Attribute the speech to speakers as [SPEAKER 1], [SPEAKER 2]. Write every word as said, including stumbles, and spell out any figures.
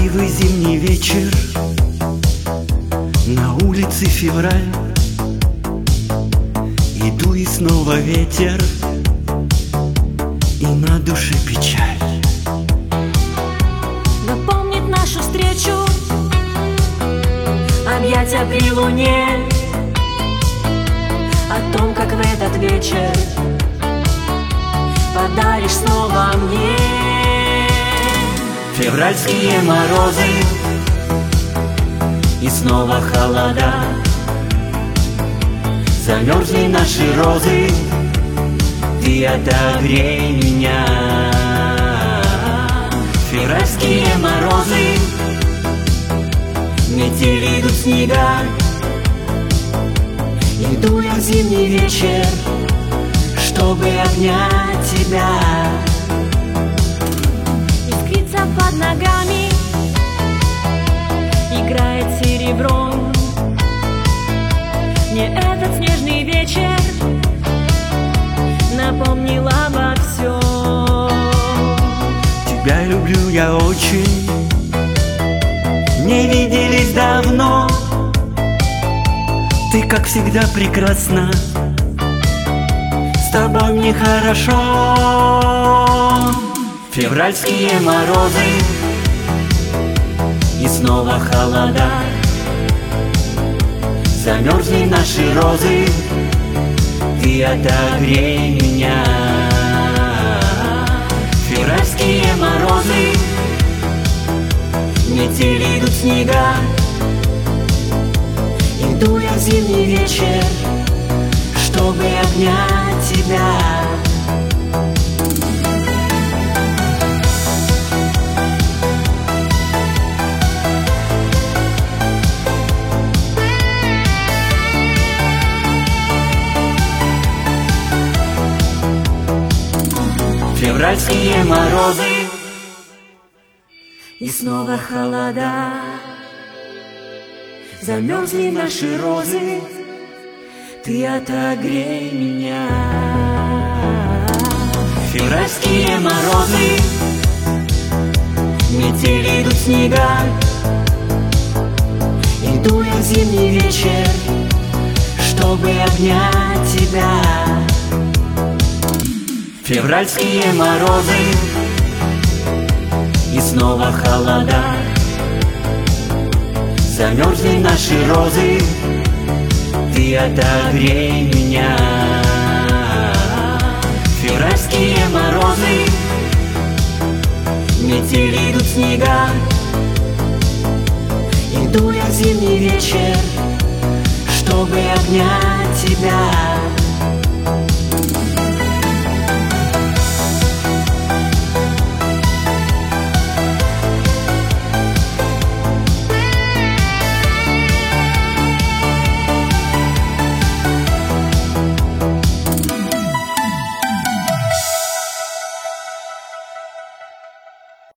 [SPEAKER 1] Дождливый зимний вечер, на улице февраль. Иду и снова ветер, и на душе печаль.
[SPEAKER 2] Напомнит нашу встречу объятия при луне, о том, как в этот вечер подаришь снова мне.
[SPEAKER 1] Февральские морозы и снова холода. Замерзли наши розы, ты отогрей меня. Февральские морозы, метели идут снега. Иду я в зимний вечер, чтобы обнять тебя.
[SPEAKER 2] Искрится под ногами, играет серебром. Мне этот снежный вечер напомнил обо всем.
[SPEAKER 1] Тебя люблю я очень, не виделись давно. Ты, как всегда, прекрасна, с тобой мне хорошо. Февральские морозы и снова холода. Замерзли наши розы, ты отогрей меня. Февральские морозы, метели идут снега. Иду я в зимний вечер, чтобы обнять тебя. Февральские морозы и снова холода. Замерзли наши розы, ты отогрей меня. Февральские морозы, метели идут снега. Иду я в зимний вечер, чтобы обнять тебя. Февральские морозы и снова холода. Замерзли наши розы, ты отогрей меня. Февральские морозы, метели идут снега. Иду я в зимний вечер, чтобы обнять тебя.